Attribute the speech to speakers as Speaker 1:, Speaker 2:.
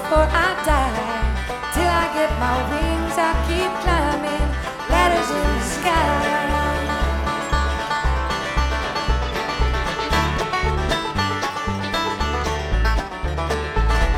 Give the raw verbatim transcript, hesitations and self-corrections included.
Speaker 1: before I die. Till I get my wings, I keep climbing.